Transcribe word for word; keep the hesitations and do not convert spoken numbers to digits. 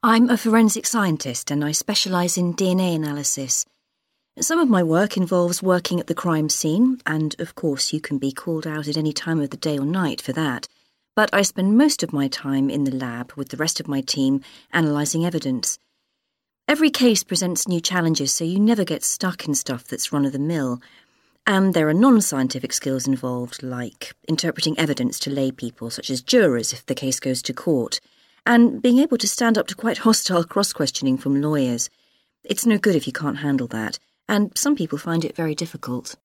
I'm a forensic scientist and I specialise in D N A analysis. Some of my work involves working at the crime scene, and of course you can be called out at any time of the day or night for that. But I spend most of my time in the lab with the rest of my team analysing evidence. Every case presents new challenges, so you never get stuck in stuff that's run-of-the-mill. And there are non-scientific skills involved, like interpreting evidence to lay people, such as jurors if the case goes to court, and being able to stand up to quite hostile cross-questioning from lawyers. It's no good if you can't handle that, and some people find it very difficult.